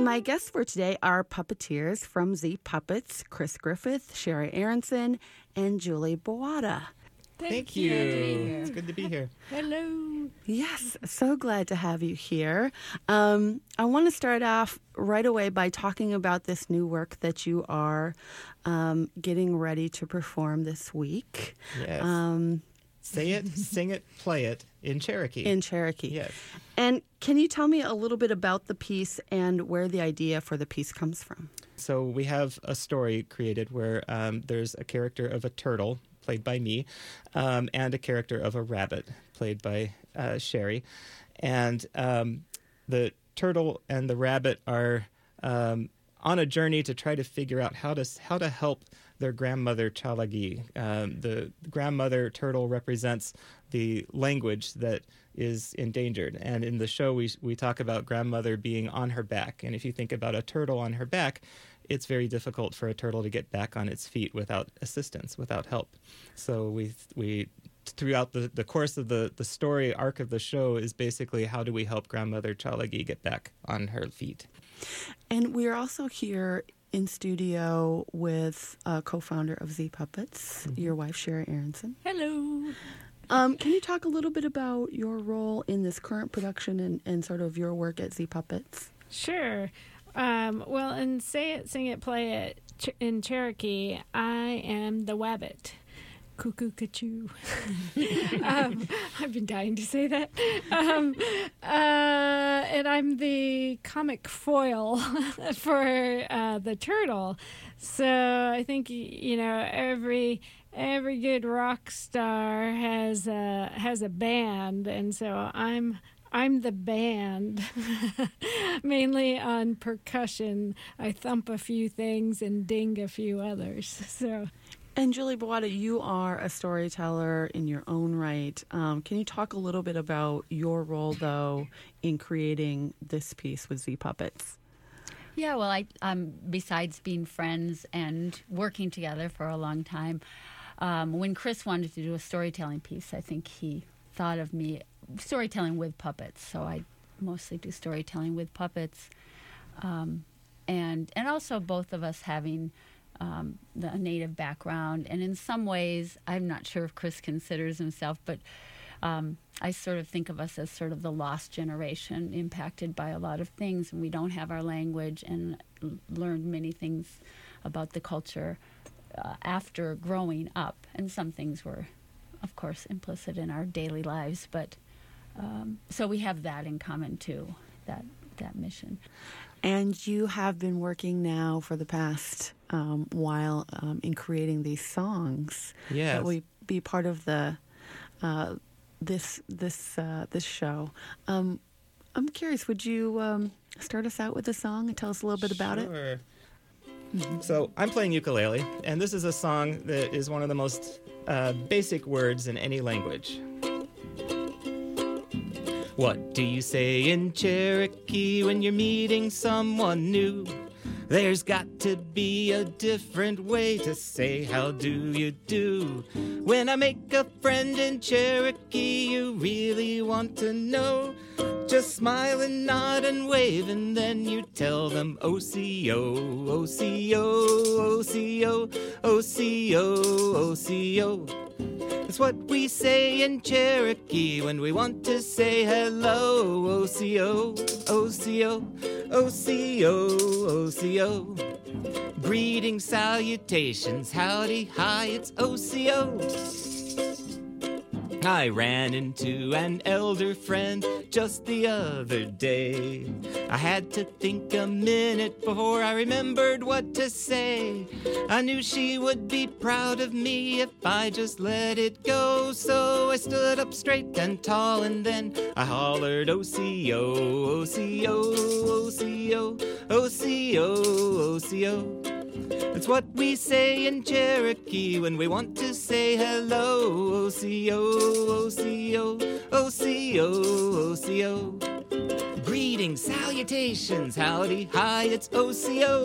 my guests for today are puppeteers from Z Puppets, Chris Griffith, Sherry Aronson, and Julie Boada. Thank you. It's good to be here. Hello. Yes, so glad to have you here. I want to start off right away by talking about this new work that you are getting ready to perform this week. Yes. Say it, sing it, play it in Cherokee. In Cherokee. Yes. And can you tell me a little bit about the piece and where the idea for the piece comes from? So we have a story created where there's a character of a turtle, played by me, and a character of a rabbit, played by Sherry. And the turtle and the rabbit are on a journey to try to figure out how to help their grandmother Chalagi. The grandmother turtle represents the language that is endangered. And in the show, we talk about grandmother being on her back. And if you think about a turtle on her back, it's very difficult for a turtle to get back on its feet without assistance, without help. So we throughout the course of the story arc of the show is basically how do we help grandmother Chalagi get back on her feet. And we are also here in studio with co-founder of Z Puppets, your wife, Sherry Aronson. Hello. Can you talk a little bit about your role in this current production and sort of your work at Z Puppets? Sure. Well, in Say It, Sing It, Play It in Cherokee, I am the wabbit. Cuckoo-ca-choo. I've been dying to say that. And I'm the comic foil for the turtle. So I think, every good rock star has a band, and so I'm the band, mainly on percussion. I thump a few things and ding a few others. So. And Julie Boada, you are a storyteller in your own right. Can you talk a little bit about your role, though, in creating this piece with Z Puppets? Yeah, well, besides being friends and working together for a long time, when Chris wanted to do a storytelling piece, I think he thought of me storytelling with puppets. So I mostly do storytelling with puppets, and also both of us having the native background. And in some ways, I'm not sure if Chris considers himself, but I sort of think of us as sort of the lost generation, impacted by a lot of things, and we don't have our language, and learned many things about the culture after growing up. And some things were, of course, implicit in our daily lives, but so we have that in common too, that mission. And you have been working now for the past while in creating these songs that will be part of the this show. I'm curious, would you start us out with a song and tell us a little bit about it? Sure. So I'm playing ukulele, and this is a song that is one of the most basic words in any language. What do you say in Cherokee when you're meeting someone new? There's got to be a different way to say how do you do. When I make a friend in Cherokee, you really want to know. Just smile and nod and wave, and then you tell them O-C-O, O-C-O, O-C-O, O-C-O, O-C-O. That's what we say in Cherokee when we want to say hello. O-C-O, O-C-O, O-C-O, O-C-O. Greetings, salutations, howdy, hi, it's O-C-O. I ran into an elder friend just the other day. I had to think a minute before I remembered what to say. I knew she would be proud of me if I just let it go. So I stood up straight and tall, and then I hollered O-C-O, O-C-O, O-C-O, O-C-O, O-C-O. That's what we say in Cherokee when we want to say hello. O-C-O, O-C-O, O-C-O, O-C-O. Greetings, salutations, howdy, hi, it's O-C-O.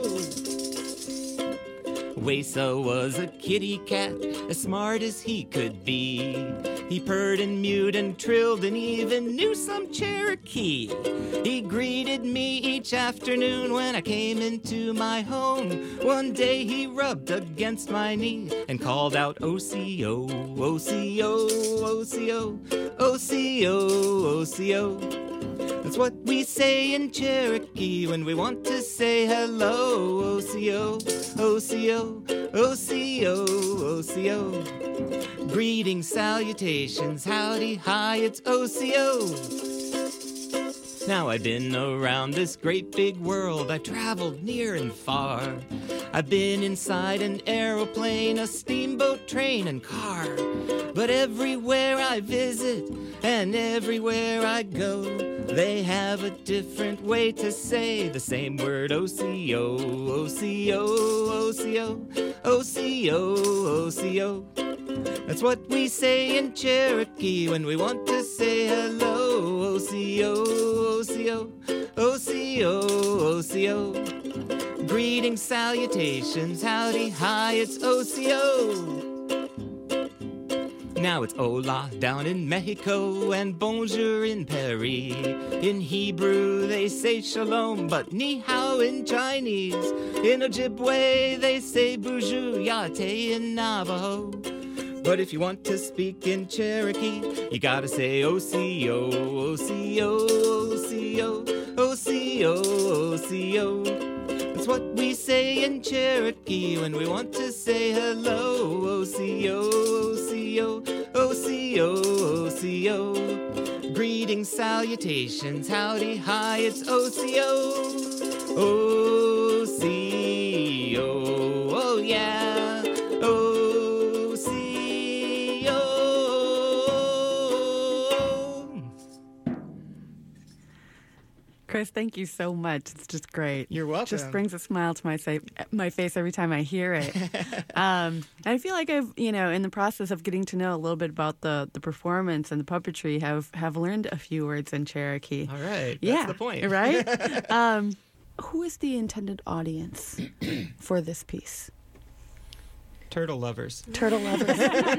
Wesa was a kitty cat, as smart as he could be. He purred and mewed and trilled and even knew some Cherokee. He greeted me each afternoon when I came into my home. One day he rubbed against my knee and called out, O-C-O, O-C-O, O-C-O, O-C-O, O-C-O. That's what we say in Cherokee when we want to say hello. O-C-O, O-C-O, O-C-O, O-C-O. Greetings, salutations, howdy, hi, it's O-C-O. Now I've been around this great big world, I've traveled near and far. I've been inside an aeroplane, a steamboat, train, and car. But everywhere I visit and everywhere I go, they have a different way to say the same word, O-C-O, O-C-O, O-C-O, O-C-O, O-C-O. That's what we say in Cherokee when we want to say hello, O-C-O, O-C-O, O-C-O, O-C-O. Greetings, salutations, howdy, hi, it's O-C-O. Now it's hola down in Mexico and bonjour in Paris. In Hebrew they say shalom, but ni hao in Chinese. In Ojibwe they say bonjour, yate in Navajo. But if you want to speak in Cherokee, you gotta say O-C-O, O-C-O, O-C-O, O-C-O, O-C-O. That's what we say in Cherokee when we want to say hello. O-C-O, O-C-O, O-C-O, O-C-O. Greetings, salutations, howdy, hi, it's O-C-O. O-C-O, oh yeah, O-C-O. Chris, thank you so much. It's just great. You're welcome. Just brings a smile to my face every time I hear it. I feel like I've, in the process of getting to know a little bit about the performance and the puppetry, have learned a few words in Cherokee. All right. That's the point. Right? Who is the intended audience for this piece? Turtle lovers. Turtle lovers.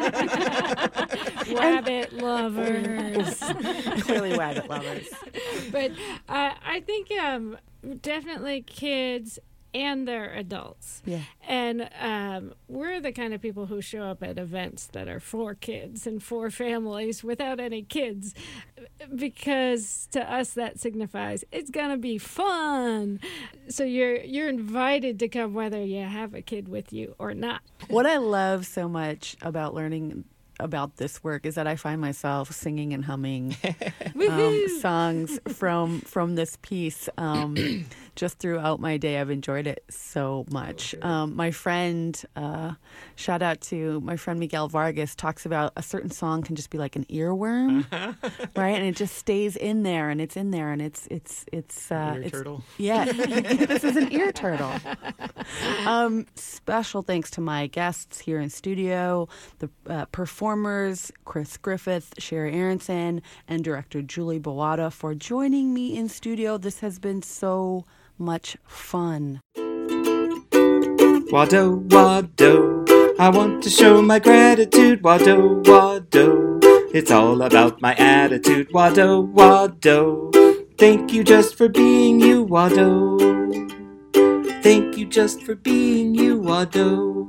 Rabbit lovers. Clearly rabbit lovers. But I think definitely kids and their adults. Yeah. And we're the kind of people who show up at events that are for kids and for families without any kids, because to us that signifies it's gonna be fun. So you're invited to come whether you have a kid with you or not. What I love so much about learning about this work is that I find myself singing and humming songs from this piece just throughout my day. I've enjoyed it so much. My friend, shout out to my friend Miguel Vargas, talks about a certain song can just be like an earworm, right? And it just stays in there, and it's in there, and it's ear turtle. Yeah, this is an ear turtle. Special thanks to my guests here in studio, the performers Chris Griffith, Sherry Aronson, and director Julie Bowada for joining me in studio. This has been so much fun. Wado, wado, I want to show my gratitude. Wado, wado, it's all about my attitude. Wado, wado, thank you just for being you. Wado, thank you just for being you. Wado.